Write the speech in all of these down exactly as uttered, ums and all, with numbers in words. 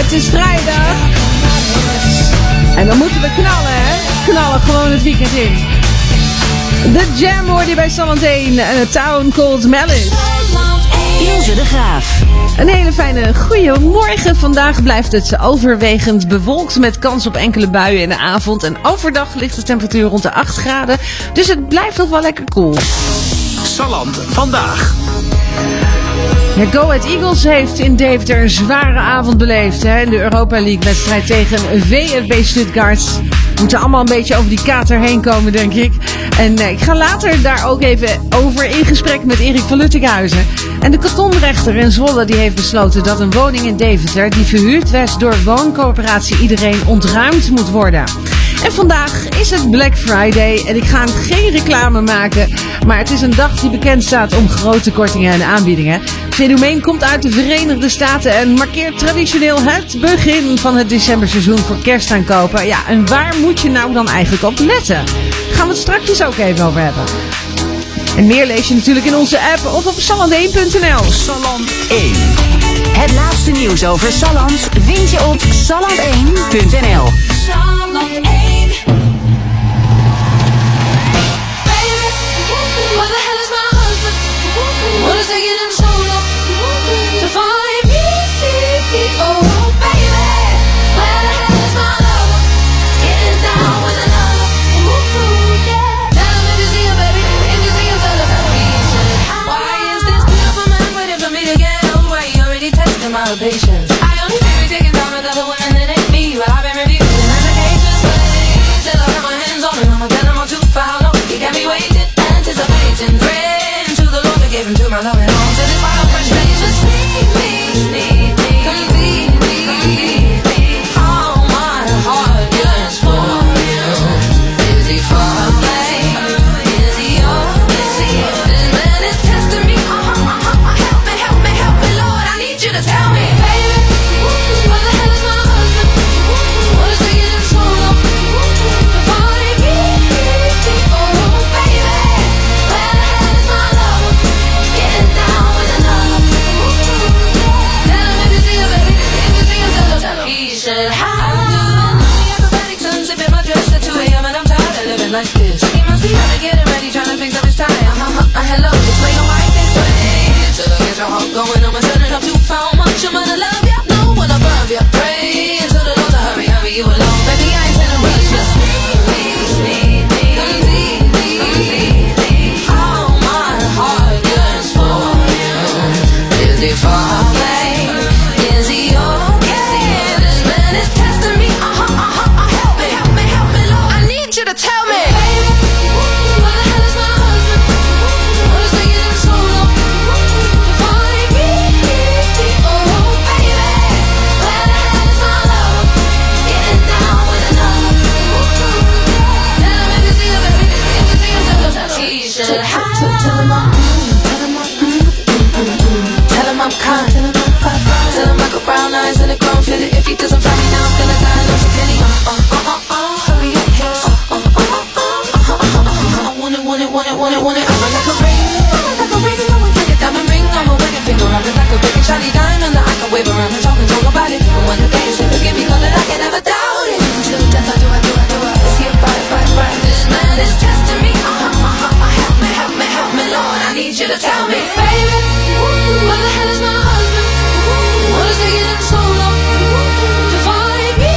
Het is vrijdag. En dan moeten we knallen, hè? Knallen gewoon het weekend in. De Jam hoorde je bij Salland één en A Town Called Malice. Ilse de Graaf. Een hele fijne goeiemorgen. Vandaag blijft het overwegend bewolkt met kans op enkele buien in de avond. En overdag ligt de temperatuur rond de acht graden. Dus het blijft nog wel lekker koel. Salland vandaag. De Go Ahead Eagles heeft in Deventer een zware avond beleefd. Hè? In de Europa League wedstrijd tegen V F B Stuttgart. We moeten allemaal een beetje over die kater heen komen, denk ik. En eh, ik ga later daar ook even over in gesprek met Erik van Luttikhuizen. En de kantonrechter in Zwolle die heeft besloten dat een woning in Deventer die verhuurd werd door wooncoöperatie Iedereen ontruimd moet worden. En vandaag is het Black Friday en ik ga geen reclame maken, maar het is een dag die bekend staat om grote kortingen en aanbiedingen. Het fenomeen komt uit de Verenigde Staten en markeert traditioneel het begin van het decemberseizoen voor kerstaankopen. Ja, en waar moet je nou dan eigenlijk op letten? Daar gaan we het straks ook even over hebben. En meer lees je natuurlijk in onze app of op salland één punt n l. Salland één. Het laatste nieuws over Salland vind je op salland één punt n l. Salland één. Baby, what the hell is my husband? What is taking him so long to find me? Oh, baby, where the hell is my lover? Getting down with another. Ooh, yeah. Tell him if you see him, baby. If you see him, tell him. Why is this beautiful man waiting for me to get over? He already tested my patience. I only feel we taking time with other women that ain't me. Well, I've been reviewing applications, till I got my hands on him. I'ma tell him I'm too for how long he got me waiting, anticipating, praying to the Lord to give him to my love and all. Till this wild frustration, need me, need me, complete me, all my heart yearns for you. Is he far away? Is he yours? This man is testing me. Uh-huh, uh-huh. Help me, help me, help me, Lord. I need you to tell me, baby, what the hell is my husband? What is taking him so long to find me? Oh, baby, where the hell is my lover? Getting down with another. Tell him if you see him, baby. If you see him, tell him, tell him. He should have to the acrobatic sun, sipping my dress at two a m and I'm tired of living like this. He must be trying to get it ready, trying to fix up his tie. Uh-huh, uh, hello, this way, your wife this way. Till I get your heart going, I'ma turn it up too far. Much I'm gonna love ya, know when I love ya. Pray until the Lord to hurry, hurry you along. Baby, I ain't in a rush, just need me, need me, complete me. All my heart yearns for you. Is he far away? Is he okay? This man is testing me. Uh-huh, uh-huh, uh, help me, help me, help me, Lord. I need you to tell me, baby, what the hell is my husband? What is taking him so long to find me? Oh, baby, where the hell is my lover? Getting down with another. Tell him if you see him, baby. If you see him, tell him, tell him. He should have. Tell him I'm, tell him I'm, tell him I'm kind. Tell him I'm fine. Tell him I got brown eyes and a chrome fitted. If he doesn't find me now, I'm gonna die. Lose a penny. Uh, uh, uh, uh, uh. Hurry up, yes. Uh, uh, uh, uh, uh, uh, uh, uh. I want it, want it, want it, want it, want it. I'm like a ring, I'm like a ring. I'm a like a diamond ring. I'm a wedding finger. I'm just like a big shiny diamond that I can wave around and talk and talk about it. And when the day is forgive me, cause I can never doubt it. Till death I do, I do, I do. Let's get right, right, right. This man is testing me. Uh-huh, uh-huh, uh, help me, help me, help me, Lord. I need you to tell me, baby, what the hell is my husband? What is taking him so long to find me?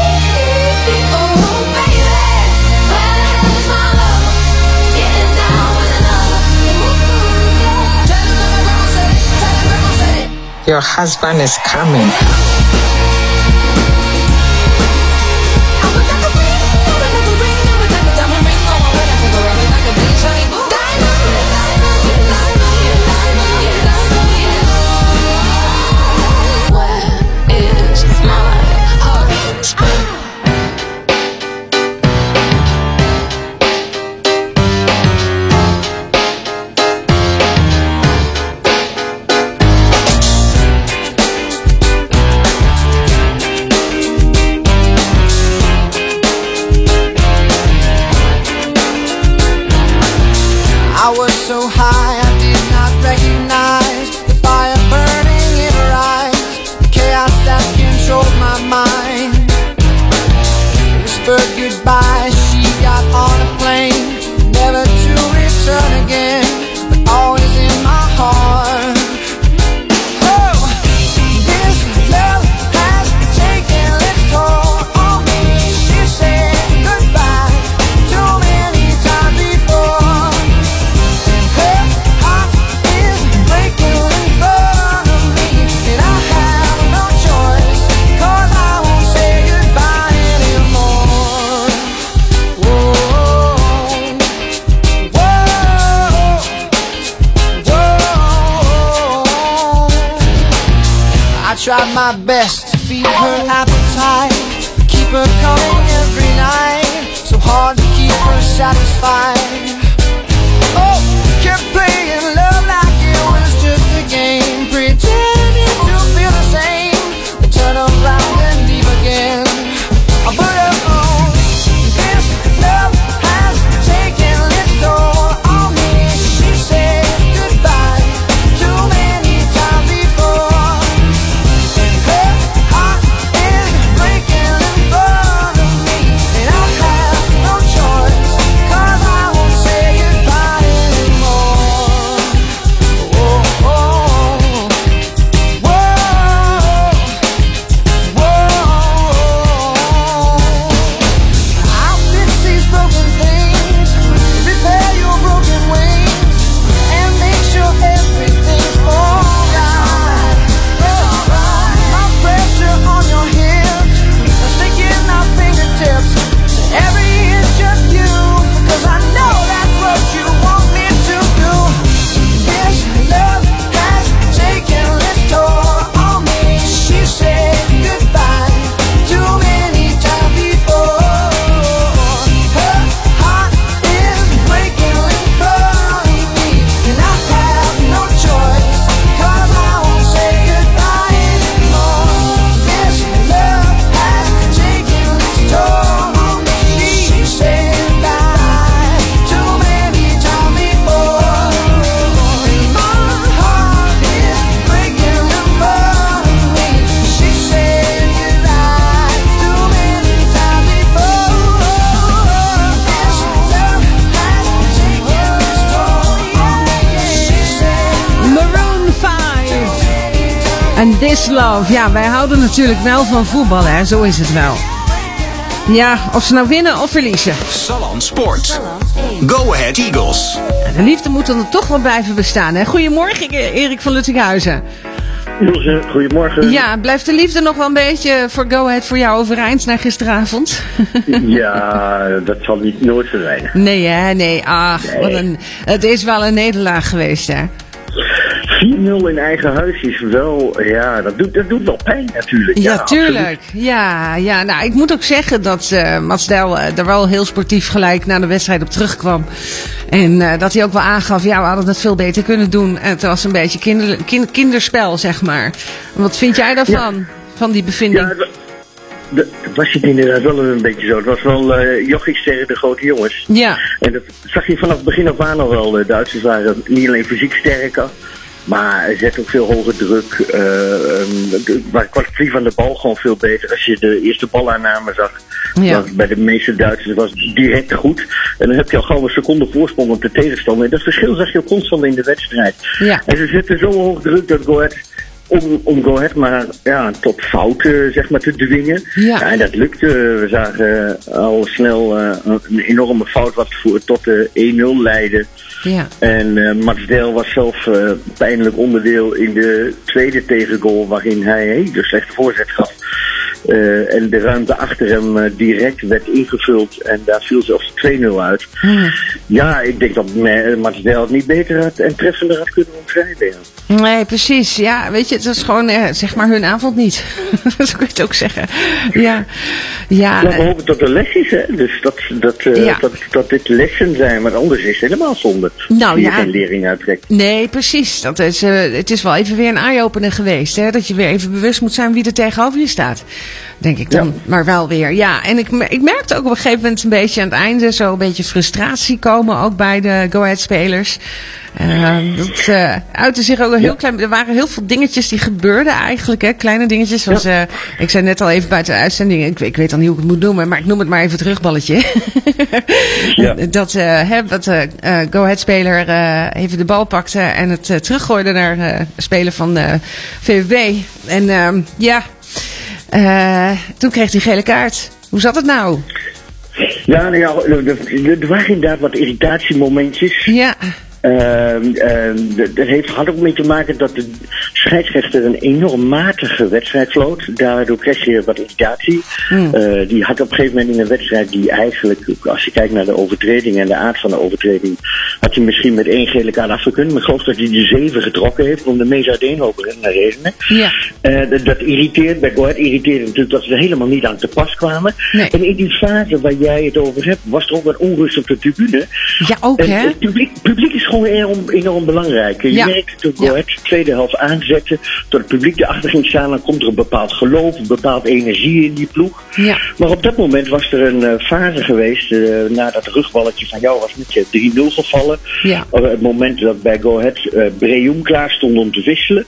Oh, baby, where the hell is my lover? Getting down with another. Tell him that my grandma said it. Tell him grandma said it. Your husband is coming. So high I did not recognize the fire burning in her eyes, the chaos that controlled my mind. tried my best to feed her appetite, keep her coming every night, so hard to keep her satisfied. Oh, kept playing love like it was just a game, pretending to feel the same, then turn around and leave again. I put her on. This love has taken its toll on me. She said goodbye too many times before, and her heart is breaking in front of me, and I have no choice, 'cause I won't say goodbye anymore. Oh, oh, whoa, whoa. I'll fix these broken things, repair your broken wings, and make sure everything's alright. My pressure on your hips, sticking our fingertips to every inch of you, 'cause I know that's what you want me to do. This love has taken its toll on me. She said goodbye too many times before. Her heart is breaking in front of me, and I have no choice, 'cause I won't say goodbye anymore. This love has taken its toll on me. She said goodbye too many times before, and my heart is breaking in front of me. She said goodbye too many times before. This love has taken its toll on me. She said Maroon vijf. En This Love. Ja, wij houden natuurlijk wel van voetbal, hè. Zo is het wel. Ja, of ze nou winnen of verliezen. Salland Sport. Go Ahead Eagles. De liefde moet dan toch wel blijven bestaan, hè. Goedemorgen, Erik van Luttinghuizen. Ilse, goedemorgen. Ja, blijft de liefde nog wel een beetje voor Go Ahead voor jou overeind na gisteravond? Ja, dat zal niet nooit verdwijnen. Nee, hè? Nee. Ach, wat een, het is wel een nederlaag geweest, hè. vier nul in eigen huis is wel, ja, dat doet, dat doet wel pijn natuurlijk. Ja, Ja, tuurlijk. Ja, ja, nou, ik moet ook zeggen dat uh, Mats Del uh, er wel heel sportief gelijk na de wedstrijd op terugkwam. En uh, dat hij ook wel aangaf, ja, we hadden het veel beter kunnen doen. En het was een beetje kinder, kind, kinderspel, zeg maar. Wat vind jij daarvan, ja. van die bevinding? Ja, dat was het inderdaad wel een beetje zo. Het was wel uh, jochies tegen de grote jongens. Ja. En dat zag je vanaf het begin af aan al wel. De Duitsers waren niet alleen fysiek sterker, maar er zet ook veel hoger druk. Uh, de kwaliteit van de bal gewoon veel beter. Als je de eerste balaanname zag, Ja. bij de meeste Duitsers was het direct goed. En dan heb je al gauw een seconde voorsprong op de tegenstander. En dat verschil zag je ook constant in de wedstrijd. Ja. En ze zetten zo hoog druk dat Go Ahead, om, om Go Ahead maar ja, tot fouten zeg maar, te dwingen. Ja. Ja, en dat lukte. We zagen al snel uh, een enorme fout wat voor, tot de één nul leidde. Ja. En uh, Mats Del was zelf uh, pijnlijk onderdeel in de tweede tegengoal, waarin hij een hele slechte voorzet gaf. Uh, en de ruimte achter hem uh, direct werd ingevuld en daar viel zelfs twee nul uit. Hmm. Ja, ik denk dat uh, Mats Del het niet beter had en treffender had kunnen omschrijven. Ja. Nee, precies. Ja, weet je, het was gewoon, eh, zeg maar, hun avond niet. Zo kun je het ook zeggen. Ja, ja. Nou, we hopen dat er les is, hè. Dus dat, dat, uh, Ja. dat, dat dit lessen zijn, maar anders is het helemaal zonde. Nou, die ja. je geen lering uittrekt. Nee, precies. Dat is, uh, het is wel even weer een eye-opener geweest. Hè? Dat je weer even bewust moet zijn wie er tegenover je staat. Denk ik dan. Ja. Maar wel weer. Ja, en ik, ik merkte ook op een gegeven moment een beetje aan het einde zo een beetje frustratie komen. Ook bij de Go Ahead spelers. Uh, dat uh, uitte zich ook een heel Ja. klein. Er waren heel veel dingetjes die gebeurden eigenlijk. Hè? Kleine dingetjes. Zoals, uh, ik zei net al even buiten de uitzending. Ik, ik weet dan niet hoe ik het moet noemen. Maar ik noem het maar even terugballetje. Ja. Dat, uh, hè, dat uh, uh, Go Ahead speler uh, even de bal pakte. En het uh, teruggooide naar uh, de speler van uh, V V B. En uh, ja. Uh, toen kreeg hij gele kaart. Hoe zat het nou? Ja, nou ja, er, er- er waren inderdaad wat irritatiemomentjes. Ja. Uh, uh, dat heeft, had ook mee te maken dat de scheidsrechter een enorm matige wedstrijd floot. Daardoor kreeg je wat irritatie. Mm. Uh, die had op een gegeven moment in een wedstrijd die eigenlijk, als je kijkt naar de overtreding en de aard van de overtreding, had hij misschien met één gele kaart afgekund. Maar ik geloof dat hij de zeven getrokken heeft om de meest uiteenlopende redenen. Ja. Uh, dat, dat irriteert, bij Go Ahead irriteert natuurlijk dat ze er helemaal niet aan te pas kwamen. Nee. En in die fase waar jij het over hebt, was er ook wat onrust op de tribune. Ja, ook en, hè? Het publiek, publiek is gewoon enorm, enorm belangrijk. Je ja. merkt dat Go Ahead de tweede helft aanzetten, dat het publiek erachter ging staan, dan komt er een bepaald geloof, een bepaald energie in die ploeg. Ja. Maar op dat moment was er een uh, fase geweest, uh, na dat rugballetje van jou was met je drie nul gevallen. Ja. Op het moment dat bij Go Ahead uh, Breum klaar stond om te wisselen.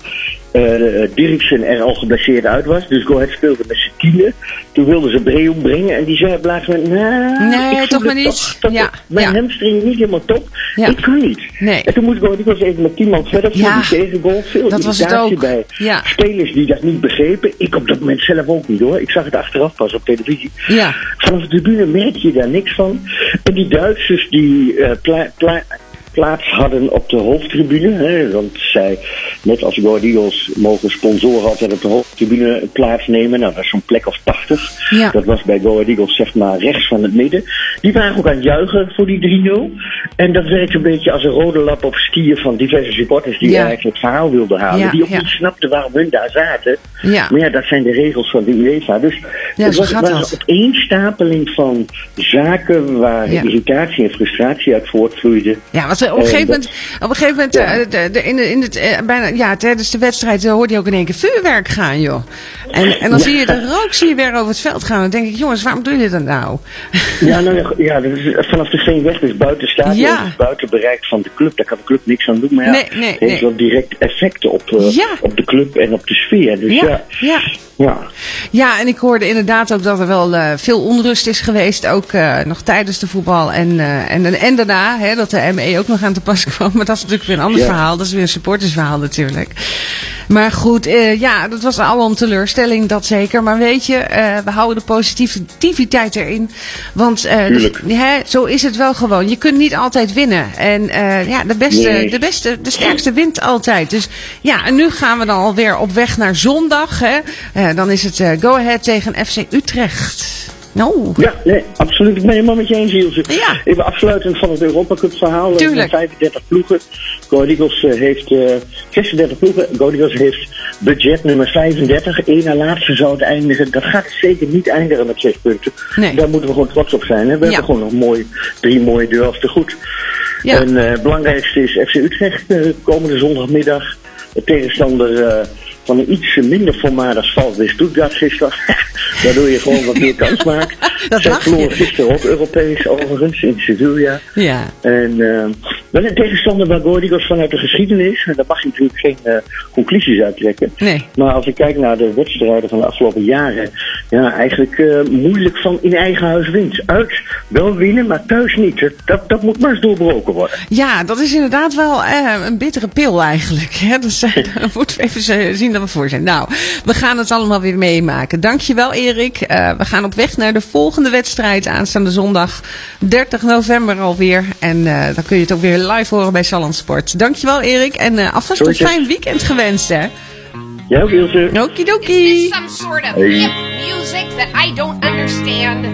Uh, Dirksen er al geblesseerd uit was, dus Go Ahead speelde met z'n tienen. Toen wilden ze Breum brengen en die zei op laatst moment, nou, nee, ik toch maar niet. Toch, toch, ja. mijn ja. hamstring is niet helemaal top. Ja. Ik kan niet. Nee. En toen moest Go Ahead was even met tien man verder voor ja. die tegengoal. Veel dat was het ook. bij ja. spelers die dat niet begrepen. Ik op dat moment zelf ook niet hoor. Ik zag het achteraf pas op televisie. Ja. Vanaf de tribune merk je daar niks van. En die Duitsers die uh, pla- pla- plaats hadden op de hoofdtribune. Hè, want zij, net als Go Ahead Eagles, mogen sponsoren altijd op de hoofdtribune plaatsnemen. Nou, dat is zo'n plek of tachtig. Ja. Dat was bij Go Ahead Eagles zeg maar rechts van het midden. Die waren ook aan het juichen voor die drie nul. En dat werkte een beetje als een rode lap op stier van diverse supporters die ja. eigenlijk het verhaal wilden halen. Ja, die ook ja. niet snapten waarom hun daar zaten. Ja. Maar ja, dat zijn de regels van de UEFA. Dus ja, het zo was, gaat was dat. een opeenstapeling van zaken waar Ja. irritatie en frustratie uit voortvloeide. Ja, want op een gegeven moment, op een gegeven moment Ja. uh, de, de, in, de, in het, uh, bijna, ja, tijdens de wedstrijd uh, hoorde je ook in één keer vuurwerk gaan, joh. En, en dan Ja. zie je de rook zie je weer over het veld gaan. Dan denk ik, jongens, waarom doen jullie dat nou? Ja, nou, ja, ja, dat is vanaf de Veenweg, dus buiten stadion, Ja. dus buiten bereik van de club. Daar kan de club niks aan doen, maar ja, Nee, nee, het heeft nee. wel direct effecten op, uh, Ja. op de club en op de sfeer. Dus ja, Ja, ja. ja. Ja, en ik hoorde inderdaad ook dat er wel uh, veel onrust is geweest. Ook uh, nog tijdens de voetbal. En, uh, en, en daarna, hè, dat de M E ook nog aan te pas kwam. Maar dat is natuurlijk weer een ander Ja. verhaal. Dat is weer een supportersverhaal natuurlijk. Maar goed, uh, ja, dat was allemaal een teleurstelling, dat zeker. Maar weet je, uh, we houden de positiviteit erin. Want uh, Tuurlijk. de, hè, zo is het wel gewoon. Je kunt niet altijd winnen. En uh, ja, de beste, Nee. de beste, de sterkste wint altijd. Dus ja, en nu gaan we dan alweer op weg naar zondag. Hè. Uh, dan is het uh, Go Ahead tegen F C Utrecht. Nou, Ja, nee, absoluut. Ik ben helemaal met je eens, Ilse. Ja. Even afsluitend van het Europa Cup verhaal. Er Tuurlijk. zijn vijfendertig ploegen. Go Ahead Eagles uh, heeft uh, zesendertig ploegen. Go Ahead Eagles heeft budget nummer vijfendertig. Eén na laatste zou het eindigen. Dat gaat zeker niet eindigen met zes punten. Nee. Daar moeten we gewoon trots op zijn. Hè? We Ja. hebben gewoon nog mooi, drie mooie duels te goed. Ja. En uh, het belangrijkste is F C Utrecht uh, komende zondagmiddag. De tegenstander uh, van een iets minder formaat als VfB Stuttgart gisteren. Waardoor je gewoon wat meer kans maakt. Dat Zij lach je. verloren gisteren ook Europees overigens in Sevilla. ja. En uh, wel een tegenstander waar Go Ahead Eagles vanuit de geschiedenis. En daar mag je natuurlijk geen uh, conclusies uit trekken. Nee. Maar als ik kijk naar de wedstrijden van de afgelopen jaren. Ja, eigenlijk uh, moeilijk van in eigen huis wint. Uit wel winnen, maar thuis niet. Dat, dat, dat moet maar eens doorbroken worden. Ja, dat is inderdaad wel uh, een bittere pil eigenlijk. Hè? Dus uh, dan moeten we even zien dat we voor zijn. Nou, we gaan het allemaal weer meemaken. Dankjewel Erik. Uh, we gaan op weg naar de volgende wedstrijd aanstaande zondag dertig november alweer. En uh, dan kun je het ook weer live horen bij Salland Sport. Dankjewel Erik. En uh, alvast Sorry, een fijn weekend gewenst hè. Ja, ook Ilse. Okidoki. Is this some sort of Hey. hip music that I don't understand?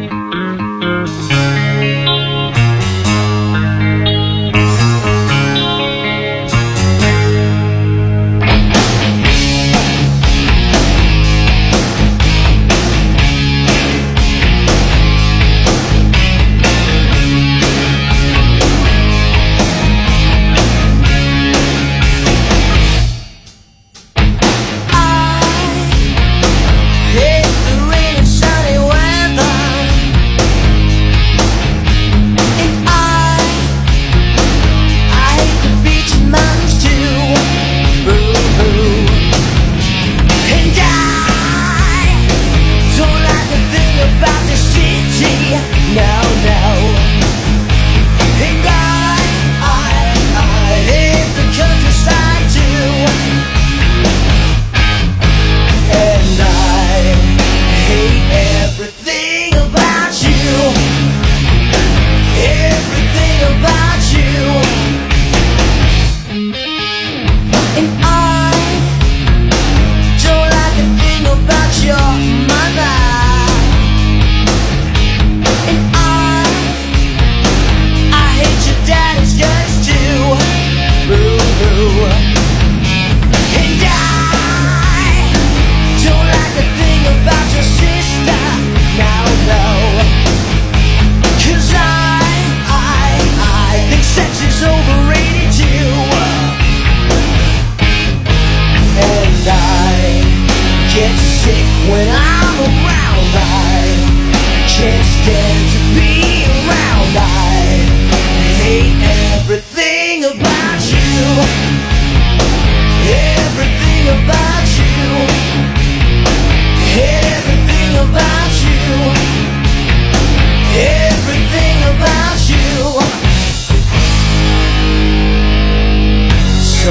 Hate the rain and sunny weather.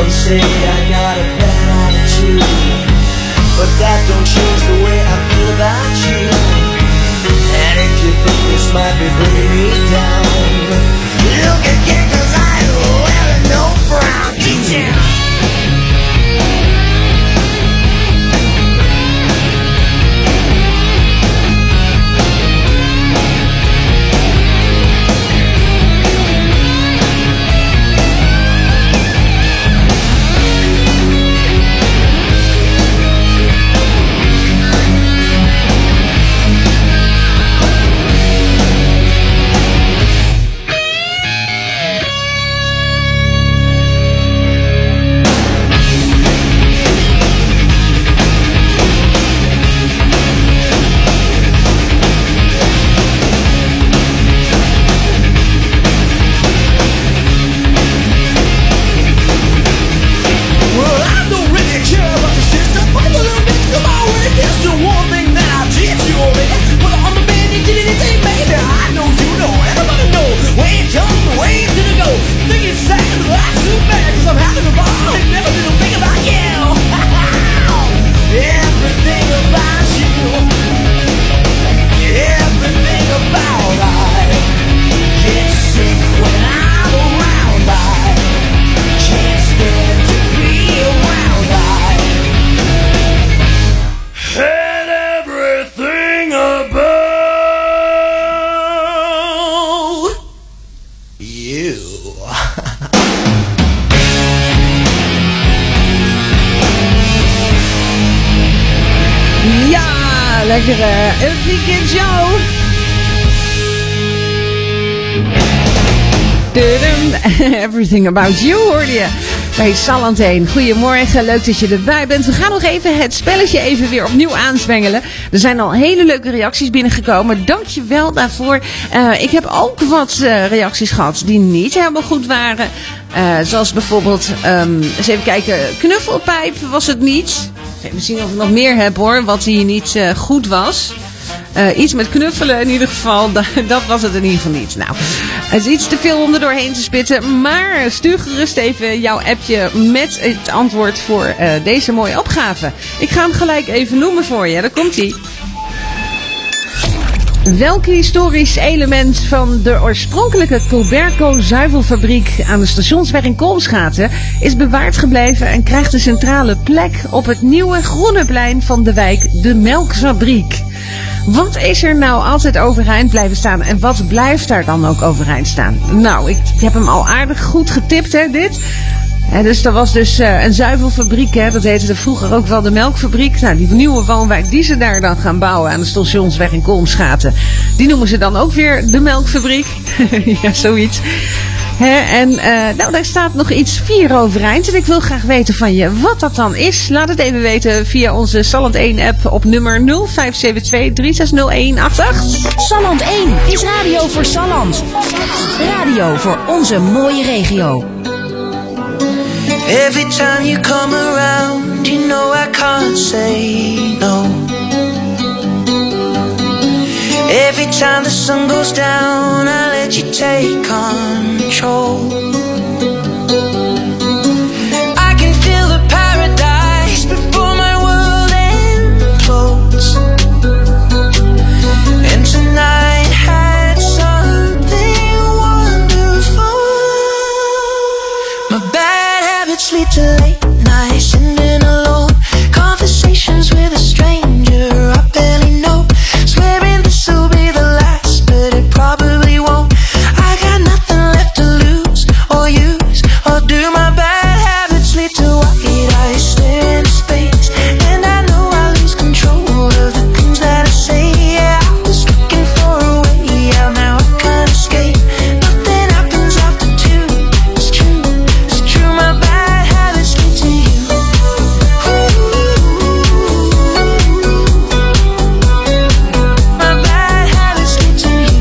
Some say I got a bad attitude, but that don't change the way I feel about you. And if you think this might be bringing me down, look again, cause I ain't wearing no frown. Get down. Lekkere Up Weekend Show. Everything About You hoorde je bij Salland één. Goedemorgen, leuk dat je erbij bent. We gaan nog even het spelletje even weer opnieuw aanzwengelen. Er zijn al hele leuke reacties binnengekomen. Dank je wel daarvoor. Uh, ik heb ook wat uh, reacties gehad die niet helemaal goed waren. Uh, zoals bijvoorbeeld, um, eens even kijken, knuffelpijp was het niet. Even zien of ik nog meer heb hoor, wat hier niet uh, goed was. Uh, iets met knuffelen in ieder geval, dat, dat was het in ieder geval niet. Nou, het is iets te veel om er doorheen te spitten. Maar stuur gerust even jouw appje met het antwoord voor uh, deze mooie opgave. Ik ga hem gelijk even noemen voor je, daar komt-ie. Welk historisch element van de oorspronkelijke Coberco zuivelfabriek aan de Stationsweg in Koolsgaten is bewaard gebleven en krijgt een centrale plek op het nieuwe groene plein van de wijk De Melkfabriek? Wat is er nou altijd overeind blijven staan en wat blijft daar dan ook overeind staan? Nou, ik heb hem al aardig goed getipt, hè, dit. Ja, dus dat was dus uh, een zuivelfabriek, hè. Dat heette vroeger ook wel de melkfabriek. Nou, die nieuwe woonwijk die ze daar dan gaan bouwen aan de Stationsweg in Kolmsgaten, die noemen ze dan ook weer de melkfabriek. Ja, zoiets. He, en uh, nou, daar staat nog iets vier overeind. En ik wil graag weten van je wat dat dan is. Laat het even weten via onze Salland één app op nummer nul vijf zeven twee drie zes nul een acht acht. Salland één is radio voor Salland. Radio voor onze mooie regio. Every time you come around, you know I can't say no. Every time the sun goes down, I let you take control. I can feel the paradise before my world implodes. And tonight had something wonderful. My bad habits lead to late nights, sitting alone, conversations with a stranger I barely know, swearing this will be the last, but it probably won't. I got nothing left to lose or use or do. My bad habits lead to white eyes staring into space, and I know I lose control of the things that I say. Yeah, I was looking for a way out, now I can't escape. Nothing happens after two. It's true, it's true. My bad habits lead to you. My bad habits lead to you.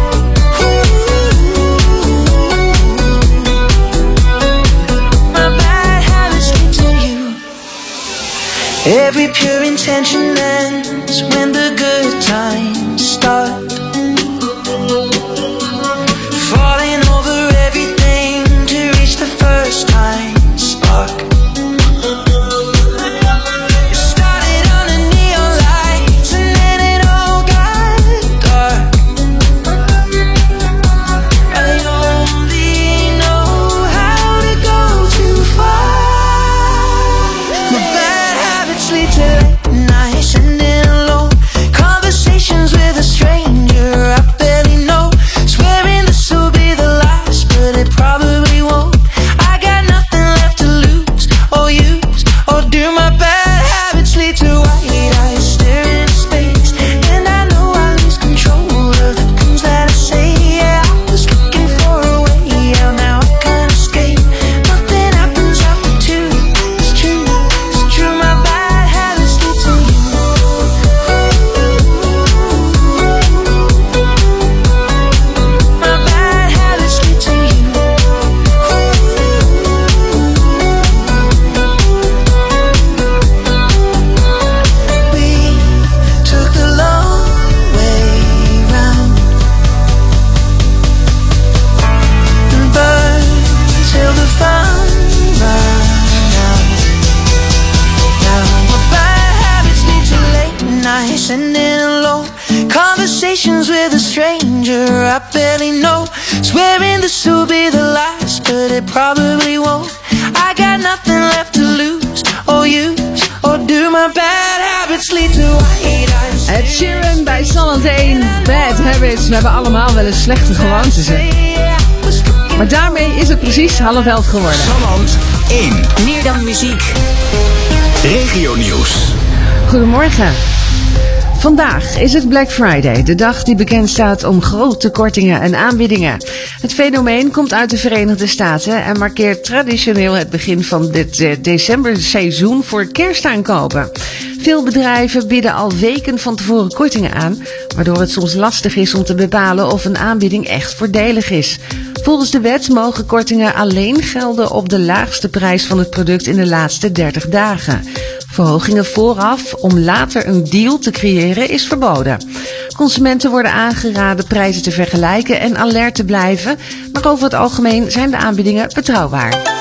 My bad habits lead to you. Every pure intention ends when the good times start. Falling over everything to reach the first time spark. sending low conversations with a stranger I barely know. Swearing this will be the last, but it probably won't. I got nothing left to lose or use, or do my bad habits lead to white eyes? Ed Sheeran bij Salland één, Bad Habits. We hebben allemaal wel eens slechte gewoontes, hè? Maar daarmee is het precies half elf geworden. Salland één. Meer dan muziek. Regio nieuws. Goedemorgen. Vandaag is het Black Friday, de dag die bekend staat om grote kortingen en aanbiedingen. Het fenomeen komt uit de Verenigde Staten en markeert traditioneel het begin van dit uh, decemberseizoen voor kerstaankopen. Veel bedrijven bieden al weken van tevoren kortingen aan, waardoor het soms lastig is om te bepalen of een aanbieding echt voordelig is. Volgens de wet mogen kortingen alleen gelden op de laagste prijs van het product in de laatste dertig dagen. Verhogingen vooraf om later een deal te creëren is verboden. Consumenten worden aangeraden prijzen te vergelijken en alert te blijven, maar over het algemeen zijn de aanbiedingen betrouwbaar.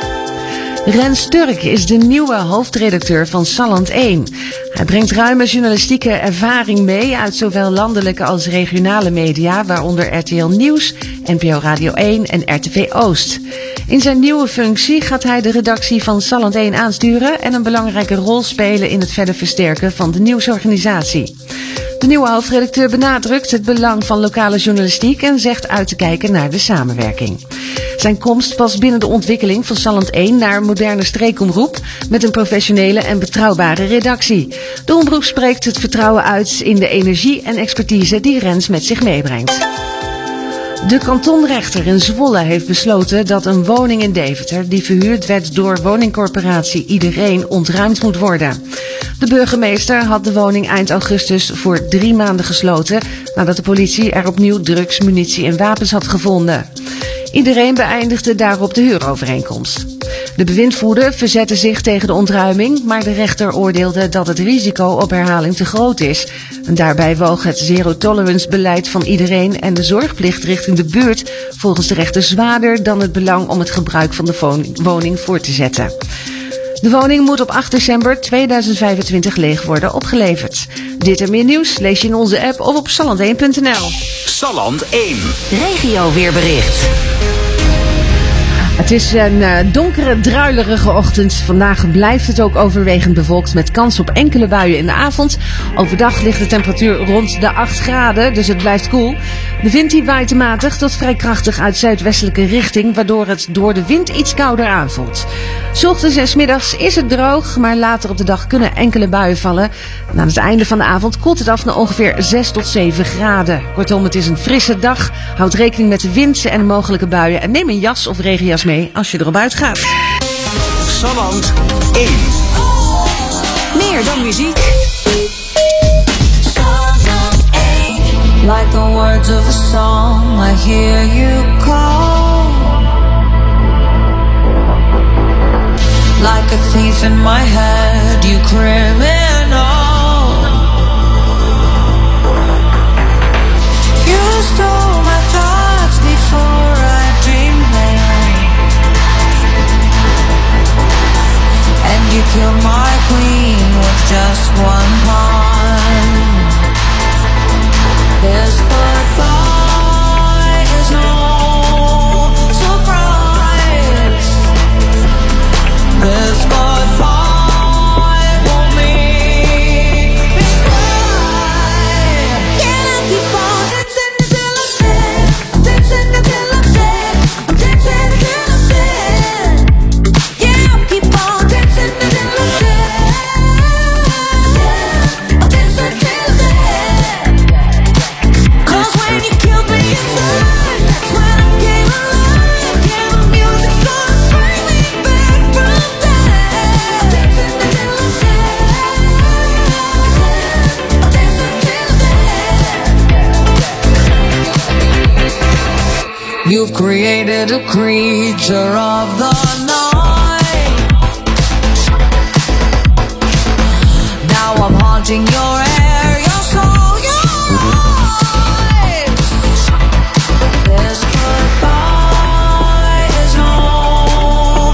Rens Turk is de nieuwe hoofdredacteur van Salland één. Hij brengt ruime journalistieke ervaring mee uit zowel landelijke als regionale media, waaronder R T L Nieuws, N P O Radio één en R T V Oost. In zijn nieuwe functie gaat hij de redactie van Salland één aansturen en een belangrijke rol spelen in het verder versterken van de nieuwsorganisatie. De nieuwe hoofdredacteur benadrukt het belang van lokale journalistiek en zegt uit te kijken naar de samenwerking. Zijn komst past binnen de ontwikkeling van Salland één naar een moderne streekomroep met een professionele en betrouwbare redactie. De omroep spreekt het vertrouwen uit in de energie en expertise die Rens met zich meebrengt. De kantonrechter in Zwolle heeft besloten dat een woning in Deventer die verhuurd werd door woningcorporatie Iedereen ontruimd moet worden. De burgemeester had de woning eind augustus voor drie maanden gesloten nadat de politie er opnieuw drugs, munitie en wapens had gevonden. Iedereen beëindigde daarop de huurovereenkomst. De bewindvoerder verzette zich tegen de ontruiming, maar de rechter oordeelde dat het risico op herhaling te groot is. En daarbij woog het zero-tolerance beleid van Iedereen en de zorgplicht richting de buurt volgens de rechter zwaarder dan het belang om het gebruik van de woning voor te zetten. De woning moet op acht december tweeduizend vijfentwintig leeg worden opgeleverd. Dit en meer nieuws lees je in onze app of op salland één punt n l. Salland één. Regio weerbericht. Het is een uh, donkere, druilerige ochtend. Vandaag blijft het ook overwegend bewolkt met kans op enkele buien in de avond. Overdag ligt de temperatuur rond de acht graden, dus het blijft koel. De wind die waait matig tot vrij krachtig uit zuidwestelijke richting, waardoor het door de wind iets kouder aanvoelt. 's Ochtends en 's middags is het droog, maar later op de dag kunnen enkele buien vallen. En aan het einde van de avond koelt het af naar ongeveer zes tot zeven graden. Kortom, het is een frisse dag. Houd rekening met de wind en mogelijke buien en neem een jas of regenjas mee als je erop uitgaat. Salland één. Meer dan muziek. Like the words of a song, I hear you call. Like a thief in my head, you criminal. You stole my thoughts before I dreamed them, and you killed my queen with just one pawn. This goodbye is no surprise. This goodbye won't make me cry. Can I keep on dancing until I'm dead? Dancing until I'm dead. I'm dancing until I'm dead. Yeah, I'll keep on dancing until I'm dead. Yeah, I'll dance until I'm dead. When you killed me inside, that's when I came alive. Yeah, the music's gonna bring me back from death. Dancing until I'm dead. I'll dance until I'm dead. You've created a creature of the night. Now I'm haunting your air, your soul, your this goodbye is no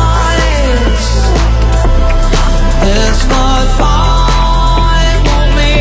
surprise. This goodbye won't make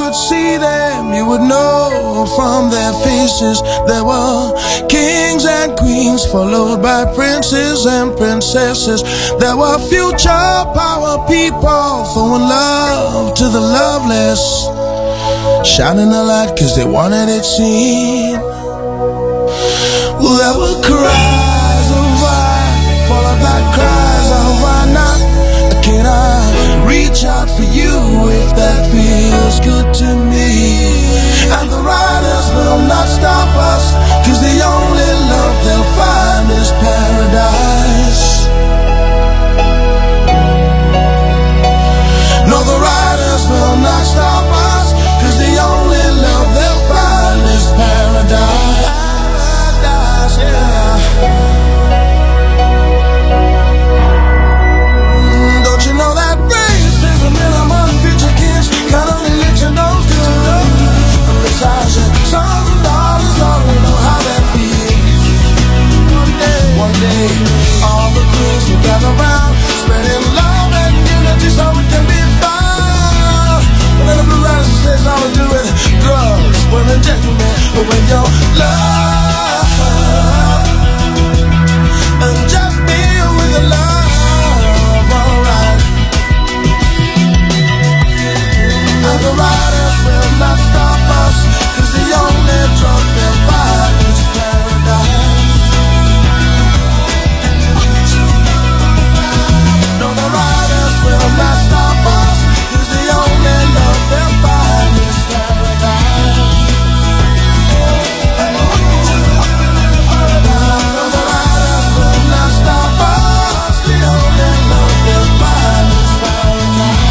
could see them, you would know from their faces. There were kings and queens, followed by princes and princesses. There were future power people throwing love to the loveless, shining a light cause they wanted it seen. Well, there were cries of why, followed by cries of why not. Can I reach out for you if that feels good to me? And the riders will not stop us, cause the only love they'll find is paradise. No, the riders will not stop us, cause the only love they'll find is paradise. Paradise, yeah. Some daughters already know how that feels. One day, one day, all the queens will gather round, spreading love and unity so we can be found. But then the blue rider says all we do is drugs, women, gentlemen, but when your love and just be with the love, alright. And the riders will not stop us, cause the only drug they'll find is paradise. No, the riders will not stop us, cause the only love they'll find is paradise. No, the riders will not stop us, the only love they'll find is paradise.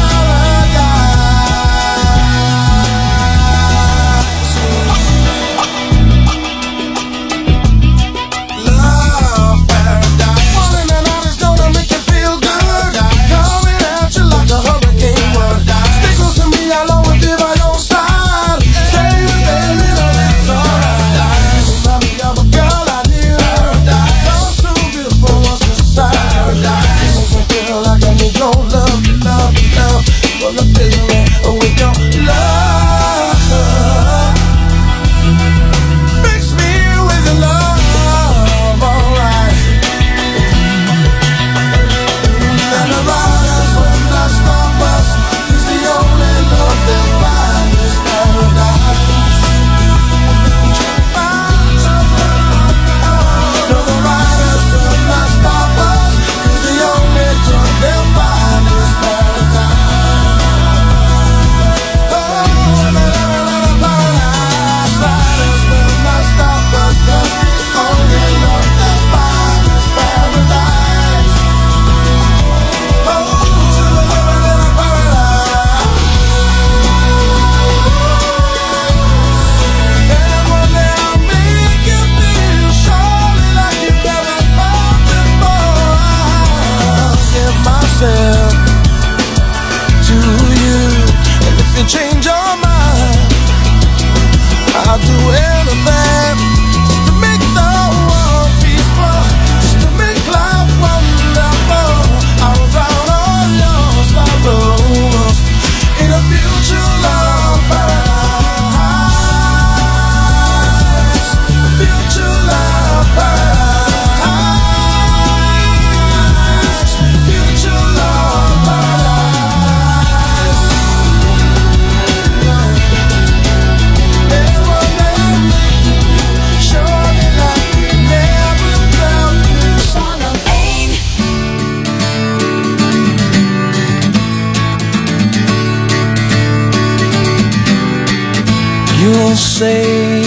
You'll say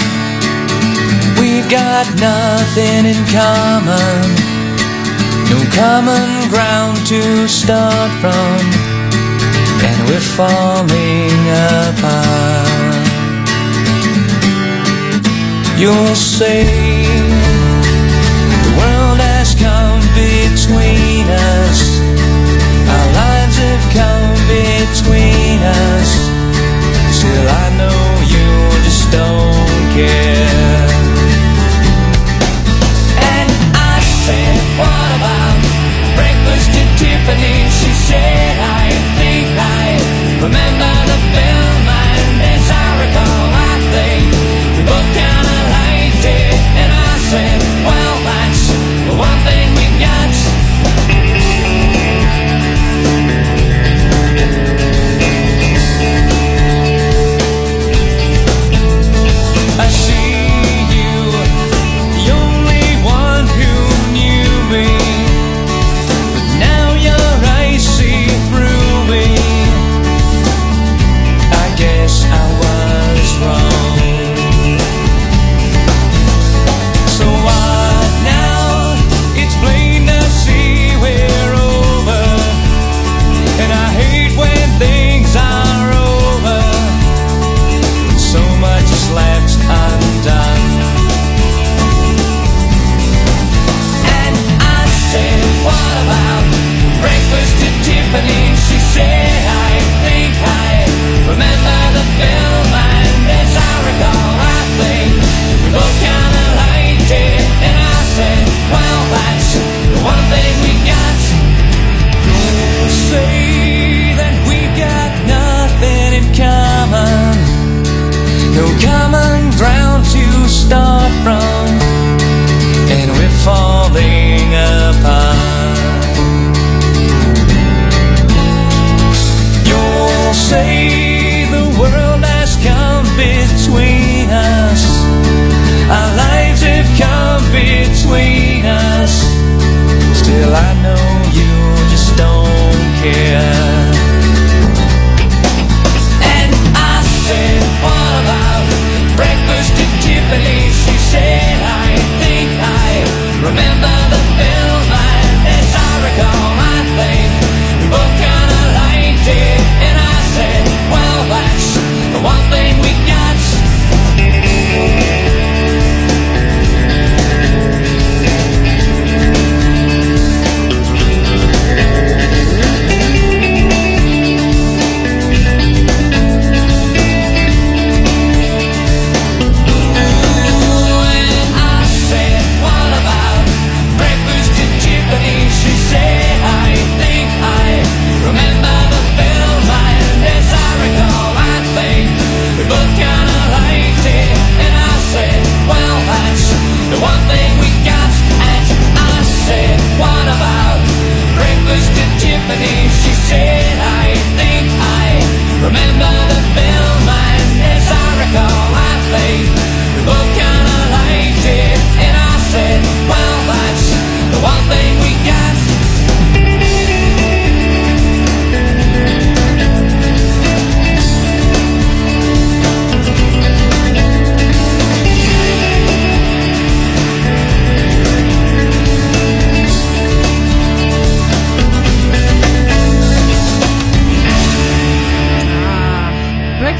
we've got nothing in common, no common ground to start from, and we're falling apart. You'll say the world has come between us, our lives have come between us. Still I know you just don't care. And I said, what about breakfast at Tiffany's? She said, I think I remember the film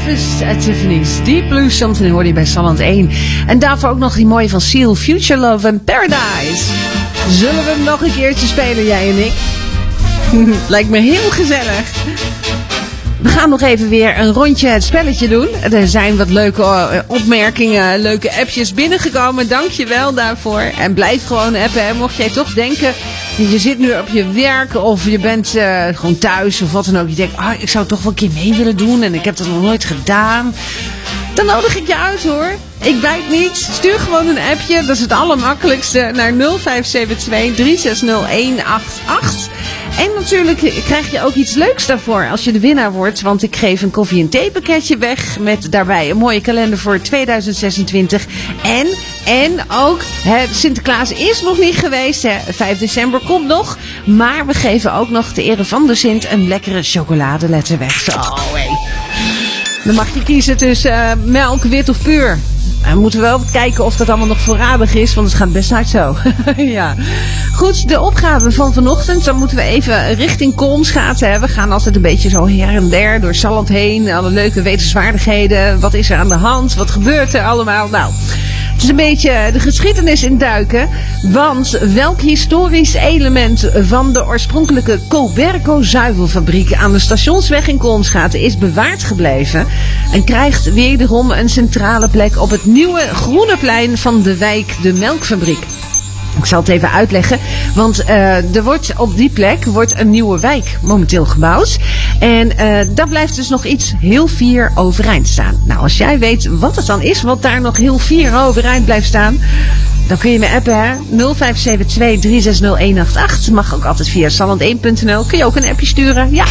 Breakfast at Tiffany's. Deep Blue Something hoorde je bij Salland één. En daarvoor ook nog die mooie van Seal, Future Love and Paradise. Zullen we hem nog een keertje spelen, jij en ik? Lijkt me heel gezellig. We gaan nog even weer een rondje het spelletje doen. Er zijn wat leuke opmerkingen, leuke appjes binnengekomen. Dank je wel daarvoor. En blijf gewoon appen. Hè. Mocht jij toch denken, je zit nu op je werk of je bent uh, gewoon thuis of wat dan ook. Je denkt, ah, ik zou toch wel een keer mee willen doen en ik heb dat nog nooit gedaan. Dan nodig ik je uit hoor. Ik bijt niet. Stuur gewoon een appje. Dat is het allermakkelijkste. Naar nul vijf zeven twee drie zes nul een acht acht. En natuurlijk krijg je ook iets leuks daarvoor als je de winnaar wordt. Want ik geef een koffie- en theepakketje weg. Met daarbij een mooie kalender voor tweeduizend zesentwintig. En, en ook, hè, Sinterklaas is nog niet geweest. Hè. vijf december komt nog. Maar we geven ook nog ter ere van de Sint een lekkere chocoladeletter weg. Zo, hé. Dan mag je kiezen tussen uh, melk, wit of puur. We moeten wel kijken of dat allemaal nog voorradig is, want het gaat best uit zo. Ja. Goed, de opgave van vanochtend. Dan moeten we even richting Koolsgaten. Hè. We gaan altijd een beetje zo her en der door Salland heen. Alle leuke wetenswaardigheden. Wat is er aan de hand? Wat gebeurt er allemaal? Nou, het is een beetje de geschiedenis induiken. Want welk historisch element van de oorspronkelijke Coberco zuivelfabriek aan de Stationsweg in Koolsgaten is bewaard gebleven en krijgt wederom een centrale plek op het nieuwe groene plein van de wijk De Melkfabriek? Ik zal het even uitleggen, want uh, er wordt op die plek wordt een nieuwe wijk momenteel gebouwd. En uh, daar blijft dus nog iets heel fier overeind staan. Nou, als jij weet wat het dan is, wat daar nog heel fier overeind blijft staan, dan kun je me appen, hè? nul vijf zeven twee drie zes nul een acht acht. Mag ook altijd via salland één punt n l. Kun je ook een appje sturen, ja.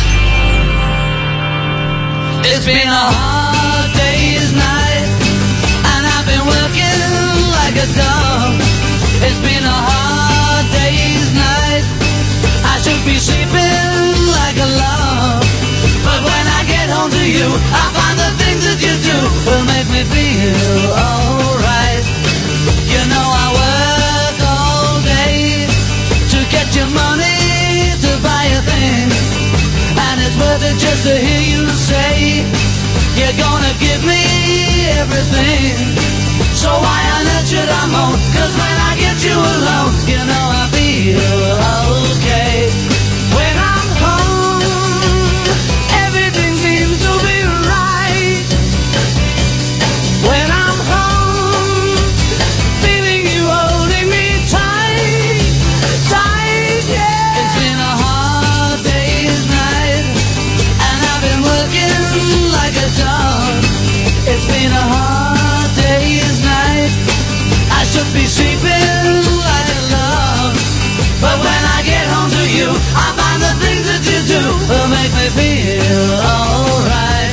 It's been a hard day's night, and I've been working like a dog. It's been a hard day's night, I should be sleeping like a log. But when I get home to you, I find the things that you do will make me feel alright. You know I work all day to get your money to buy a thing, and it's worth it just to hear you say you're gonna give me everything. So why on earth should I moan? Cause when I get you alone, you know I feel okay. When I'm home, everything seems to be right. When I'm home, feeling you holding me tight, tight, yeah. It's been a hard day's night, and I've been working like a dog. It's been a hard day's night, I should be sleeping like a log. But when I get home to you, I find the things that you do will make me feel alright.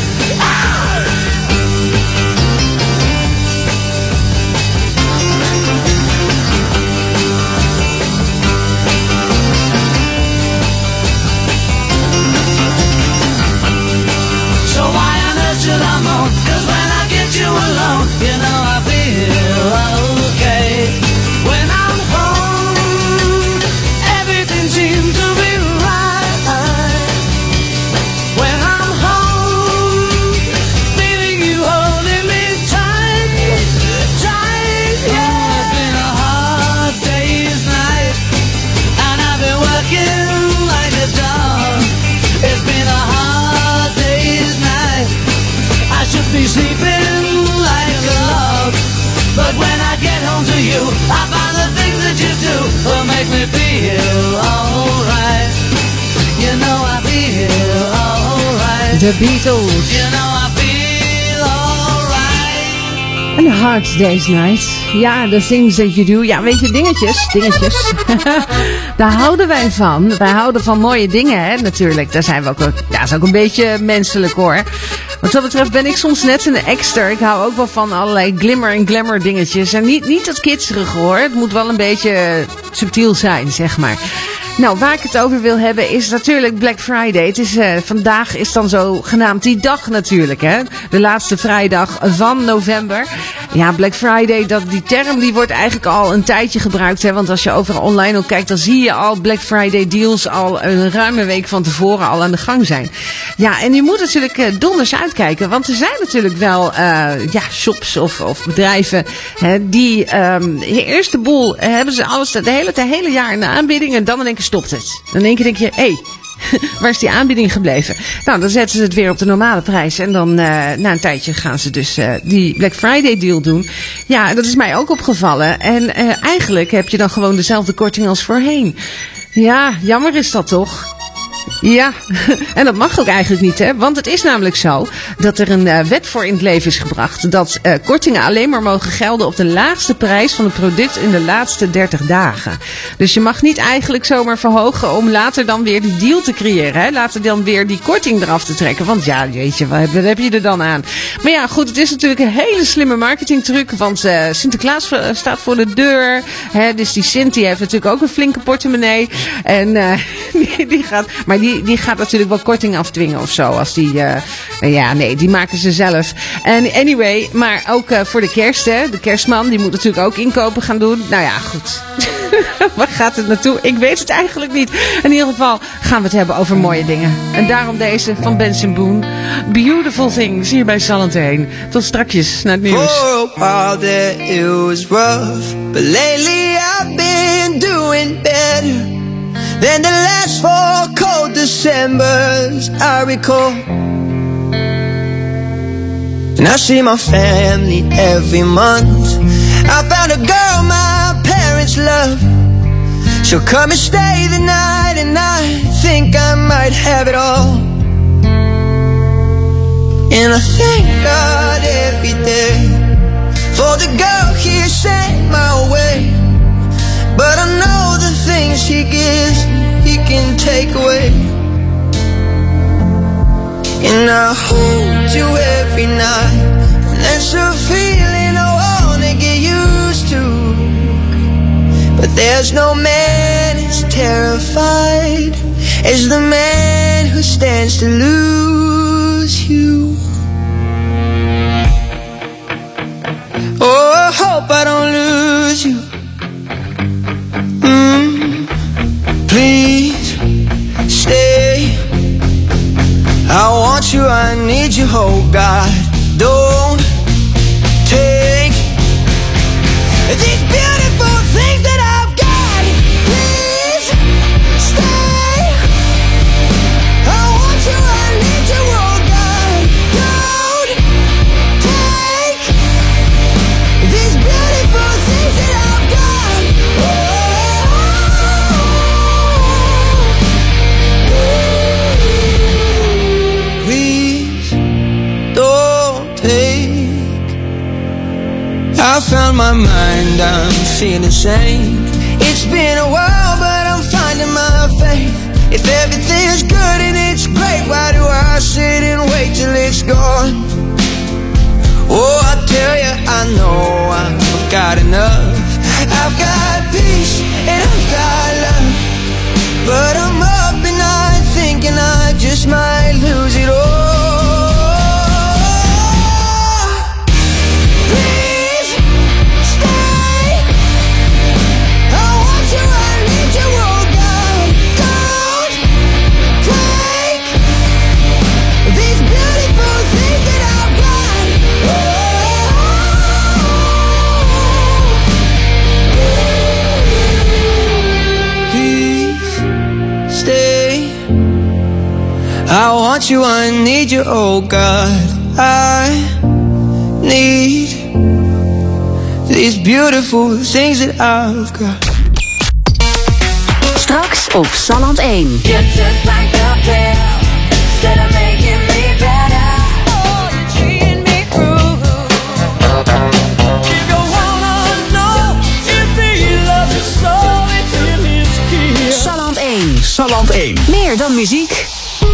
So why on earth should I moan? Cause when I get you alone, you know I feel okay. When I'm home, everything seems to be right. When I'm home, feeling you holding me tight, tight, yeah. It's been a hard day's night, and I've been working like a dog. It's been a hard day's night, I should be sleeping like a log. But when I get home to you, I find the things that you do will make me feel alright. You know I feel alright. The Beatles. You know I feel alright. Een hard day's night. Ja, the things that you do. Ja, weet je, dingetjes, dingetjes. Daar houden wij van. Wij houden van mooie dingen, hè, natuurlijk. Daar zijn we ook, ja, dat is ook een beetje menselijk, hoor. Wat dat betreft ben ik soms net een exter. Ik hou ook wel van allerlei glimmer en glamour dingetjes. En niet, niet dat kitserige, hoor. Het moet wel een beetje subtiel zijn, zeg maar. Nou, waar ik het over wil hebben is natuurlijk Black Friday. Het is, uh, vandaag is dan zo genaamd die dag natuurlijk, hè. De laatste vrijdag van november. Ja, Black Friday, dat, die term die wordt eigenlijk al een tijdje gebruikt, hè. Want als je overal online ook kijkt, dan zie je al Black Friday deals al een ruime week van tevoren al aan de gang zijn. Ja, en je moet natuurlijk uh, donders uitkijken. Want er zijn natuurlijk wel uh, ja, shops of, of bedrijven hè, die um, eerst de boel uh, hebben ze alles de hele, de hele jaar in de aanbieding en dan in één keer stopt het. Dan in één keer denk je, hé, hey, waar is die aanbieding gebleven? Nou, dan zetten ze het weer op de normale prijs. En dan uh, na een tijdje gaan ze dus uh, die Black Friday deal doen. Ja, dat is mij ook opgevallen. En uh, eigenlijk heb je dan gewoon dezelfde korting als voorheen. Ja, jammer is dat toch? Ja, en dat mag ook eigenlijk niet, hè? Want het is namelijk zo dat er een uh, wet voor in het leven is gebracht. Dat uh, kortingen alleen maar mogen gelden op de laagste prijs van het product in de laatste dertig dagen. Dus je mag niet eigenlijk zomaar verhogen om later dan weer die deal te creëren, hè? Later dan weer die korting eraf te trekken. Want ja, weet je, wat, wat heb je er dan aan? Maar ja, goed, het is natuurlijk een hele slimme marketingtruc. Want uh, Sinterklaas staat voor de deur. Hè? Dus die Sint die heeft natuurlijk ook een flinke portemonnee. En uh, die, die gaat... Maar die, die gaat natuurlijk wel korting afdwingen of zo. Als die, uh, ja, nee, die maken ze zelf. En anyway, maar ook uh, voor de kerst, hè. De kerstman, die moet natuurlijk ook inkopen gaan doen. Nou ja, goed. Waar gaat het naartoe? Ik weet het eigenlijk niet. In ieder geval gaan we het hebben over mooie dingen. En daarom deze van Benson Boone. Beautiful Things hier bij Salland heen. Tot strakjes naar het nieuws. For a while there it was rough, but lately I've been doing better than the last four cold Decembers I recall. And I see my family every month. I found a girl my parents love. She'll come and stay the night, and I think I might have it all. And I thank God every day for the girl He sent my way. But I know the things He gives He can take away. And I hold you every night, and that's a feeling I wanna get used to. But there's no man as terrified as the man who stands to lose you. Oh, I hope I don't lose you. Mm, please stay. I want you, I need you, oh God. Don't take these beautiful things that I've got. Please stay. I want you, I need you, oh God. Don't take these beautiful things that I've got. Please don't take. I found my mind, I'm feeling sane. It's been a while, but I'm finding my faith. If everything's good and it's great, why do I sit and wait till it's gone? Oh, I tell you, I know I've got enough. I've got peace and I've got love, but I'm up and I'm thinking I just might lose it all. I want you, I need you, oh God. I need these beautiful things that I've got. Straks op Salland één. You're just like the pill, instead of making me better. Oh, you're treating me cruel. If you wanna know if he loves you so, it's in his kiss. Salland één. Salland één. Meer dan muziek.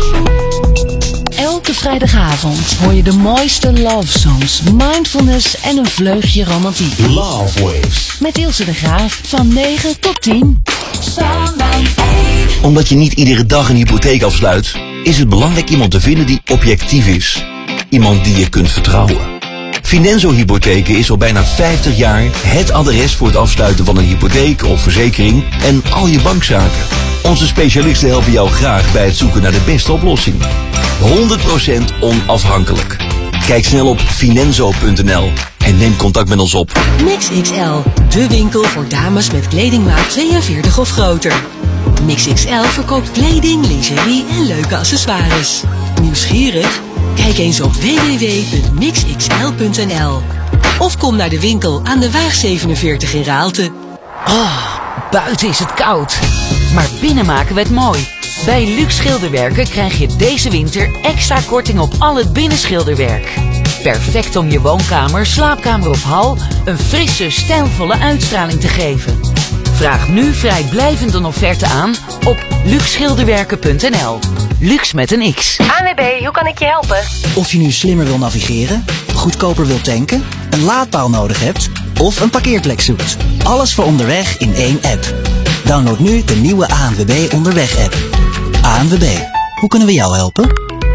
Elke vrijdagavond hoor je de mooiste love songs, mindfulness en een vleugje romantiek. Love Waves. Met Ilse de Graaf van negen tot tien. Salland één. Omdat je niet iedere dag een hypotheek afsluit, is het belangrijk iemand te vinden die objectief is. Iemand die je kunt vertrouwen. Finanzo Hypotheken is al bijna vijftig jaar het adres voor het afsluiten van een hypotheek of verzekering en al je bankzaken. Onze specialisten helpen jou graag bij het zoeken naar de beste oplossing. honderd procent onafhankelijk. Kijk snel op finanzo punt n l en neem contact met ons op. Mix X L, de winkel voor dames met kledingmaat tweeënveertig of groter. Mix X L verkoopt kleding, lingerie en leuke accessoires. Nieuwsgierig? Kijk eens op w w w punt mix x l punt n l of kom naar de winkel aan de Waag zevenenveertig in Raalte. Oh, buiten is het koud. Maar binnen maken we het mooi. Bij Luxe Schilderwerken krijg je deze winter extra korting op al het binnenschilderwerk. Perfect om je woonkamer, slaapkamer of hal een frisse, stijlvolle uitstraling te geven. Vraag nu vrijblijvend een offerte aan op luxe schilderwerken punt n l. Luxe met een X. A N W B, hoe kan ik je helpen? Of je nu slimmer wil navigeren, goedkoper wilt tanken, een laadpaal nodig hebt of een parkeerplek zoekt. Alles voor onderweg in één app. Download nu de nieuwe A N W B Onderweg app. A N W B, hoe kunnen we jou helpen?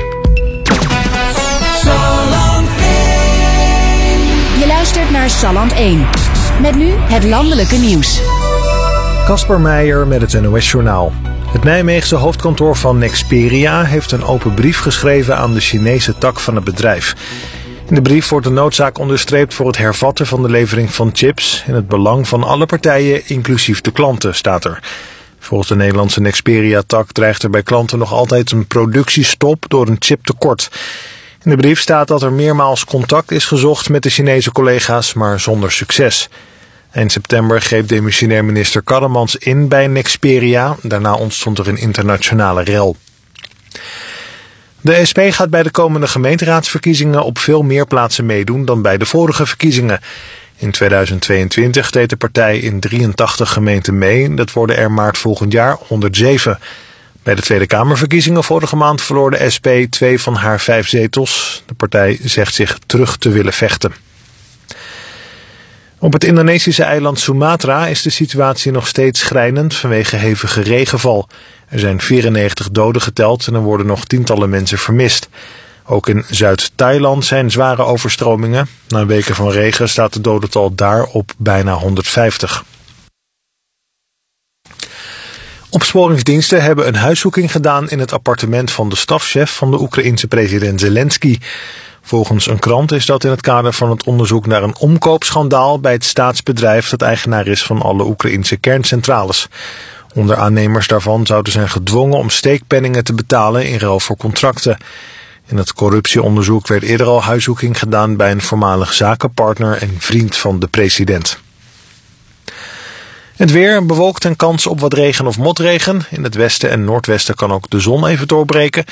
Je luistert naar Salland één. Met nu het landelijke nieuws. Kasper Meijer met het N O S-journaal. Het Nijmeegse hoofdkantoor van Nexperia heeft een open brief geschreven aan de Chinese tak van het bedrijf. In de brief wordt de noodzaak onderstreept voor het hervatten van de levering van chips in het belang van alle partijen, inclusief de klanten, staat er. Volgens de Nederlandse Nexperia-tak dreigt er bij klanten nog altijd een productiestop door een chiptekort. In de brief staat dat er meermaals contact is gezocht met de Chinese collega's, maar zonder succes. Eind september greep demissionair minister Karremans in bij Nexperia. Daarna ontstond er een internationale rel. De S P gaat bij de komende gemeenteraadsverkiezingen op veel meer plaatsen meedoen dan bij de vorige verkiezingen. In tweeduizend tweeëntwintig deed de partij in drieëntachtig gemeenten mee. Dat worden er maart volgend jaar honderdzeven. Bij de Tweede Kamerverkiezingen vorige maand verloor de S P twee van haar vijf zetels. De partij zegt zich terug te willen vechten. Op het Indonesische eiland Sumatra is de situatie nog steeds schrijnend vanwege hevige regenval. Er zijn vierennegentig doden geteld en er worden nog tientallen mensen vermist. Ook in Zuid-Thailand zijn zware overstromingen. Na weken van regen staat het dodental daar op bijna honderdvijftig. Opsporingsdiensten hebben een huiszoeking gedaan in het appartement van de stafchef van de Oekraïense president Zelensky. Volgens een krant is dat in het kader van het onderzoek naar een omkoopschandaal bij het staatsbedrijf dat eigenaar is van alle Oekraïense kerncentrales. Onder aannemers daarvan zouden zijn gedwongen om steekpenningen te betalen in ruil voor contracten. In het corruptieonderzoek werd eerder al huiszoeking gedaan bij een voormalig zakenpartner en vriend van de president. Het weer bewolkt en kans op wat regen of motregen. In het westen en noordwesten kan ook de zon even doorbreken.